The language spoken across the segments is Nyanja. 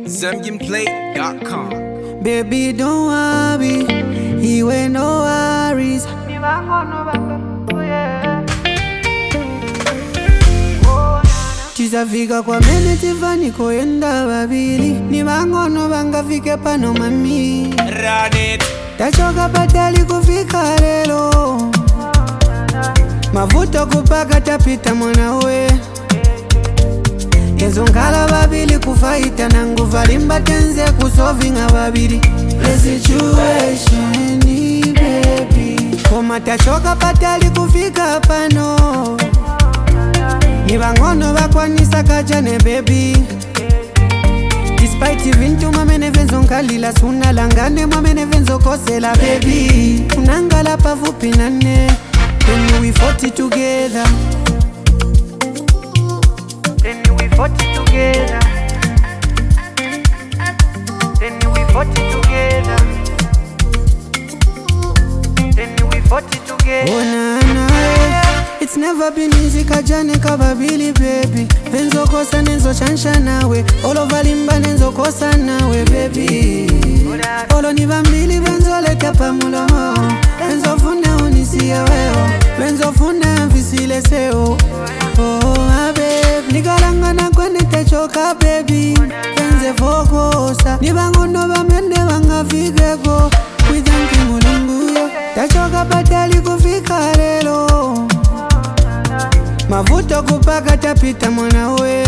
ZambianPlay.com. Baby, don't worry, you ain't no worries. Tisafika kwa mene tifani koenda babili. Ni bangono bangafike pano mami. Run it. Tachoka patali kufika lelo. Mavuto kupaka tapita mwanawe. Kezo nkala babili kufaita na nguva limba tenze kusovinga babili. The situation baby. Koma tachoka patali kufika pano. Ni bangono bakwanisa kajane baby. Despite vintu mamene venzo nkalila suna langane mamene venzo kosela baby. Unangala pavupi nane. Then we fought it together. Then we fought it together. Then we fought it together. Then we fought it together. Oh na na, it's never been easy kajane kababili baby. Venzo kosa nenzo chansha nawe. Olo valimba nenzo kosa nawe baby. Olo ni bambili venzo leka pamulomo. Venzo fune unisiye weo. Venzo fune visile seo. Oh my baby, nigalanga na kwene techoka baby. Venze fokosa, nibangono bamende bangafigeko. Kuidanki mulungu, tachoka patali kufika lelo. Mavuto kupaka tapita mwanawe.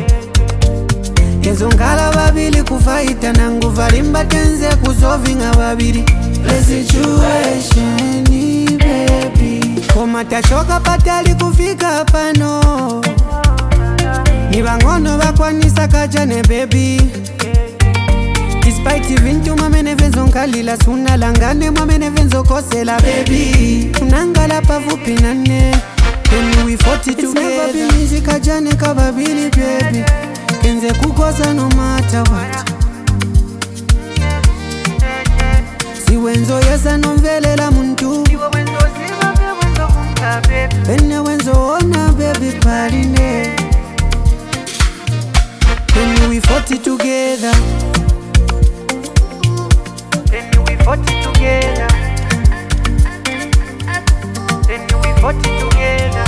Kezo nkala babili kufaita na nguva limba tenze kusovinga babili. The situation baby. Koma tachoka patali kufika pano. Ni bangono bakwanisa kajane baby. Despite vintu mamene venzo nkalila suna langane mamene venzo kosela baby. Unangala pavupi nane. Then we fought it together. It's never been easy kajane kababili baby. Kenze kukosa no matter what. Si wenzo yesa no mvelela muntu. Ene wenzo ona baby parine. Then we fought it together. Then we fought it together. Then we fought it together.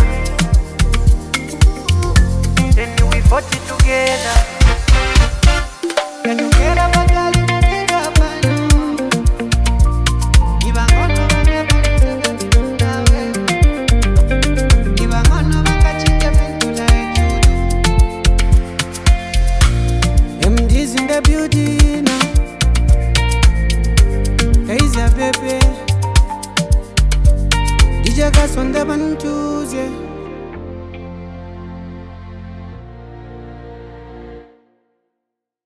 Then we fought it together. Yatokera badali nafika pano. Ibangono bangafika nawe. Ibangono bangachinja pendula ejudu. MD's in the beauty now. He's a baby. DJ Gas on the Bantuze.